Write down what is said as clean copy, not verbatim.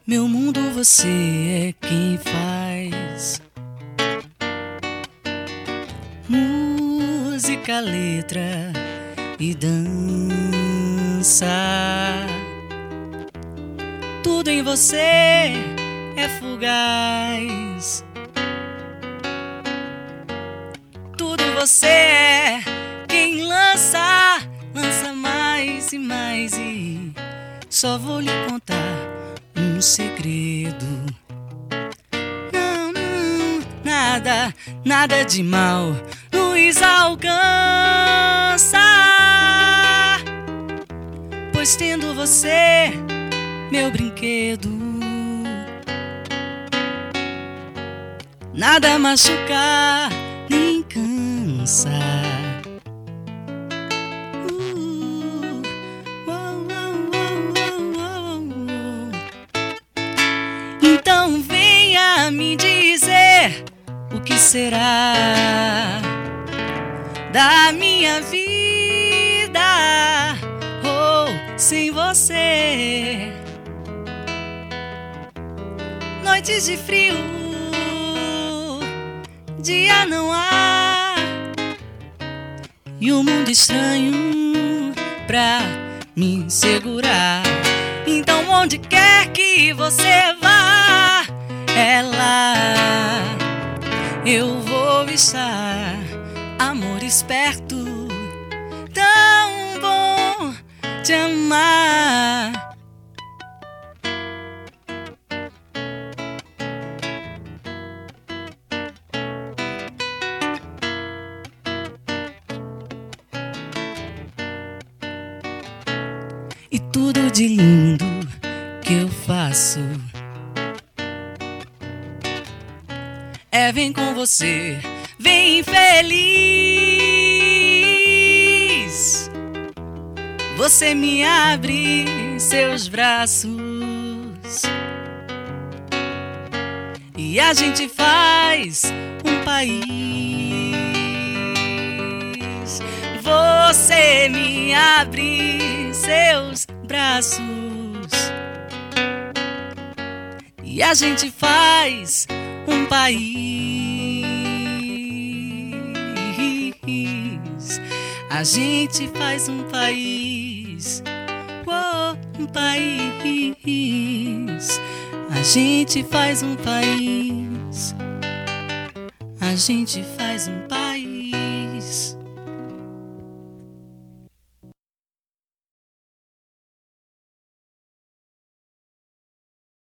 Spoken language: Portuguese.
Meu mundo você é quem faz. Música, letra e dança. Tudo em você é fugaz. Tudo você é quem lança, lança mais e mais. E só vou lhe contar um segredo. Não, não, nada, nada de mal nos alcança, pois tendo você, meu brinquedo, nada machuca nem cansa. Então venha me dizer o que será da minha vida, sem você. Noites de frio, dia não há, e um mundo estranho pra me segurar. Então onde quer que você vá, é lá eu vou estar. Amor esperto, tão bom te amar. E tudo de lindo que eu faço é vem com você, vem feliz. Você me abre seus braços e a gente faz um país. Você me abre seus braços e a gente faz um país. A gente faz um país. Um país. A gente faz um país. A gente faz um país.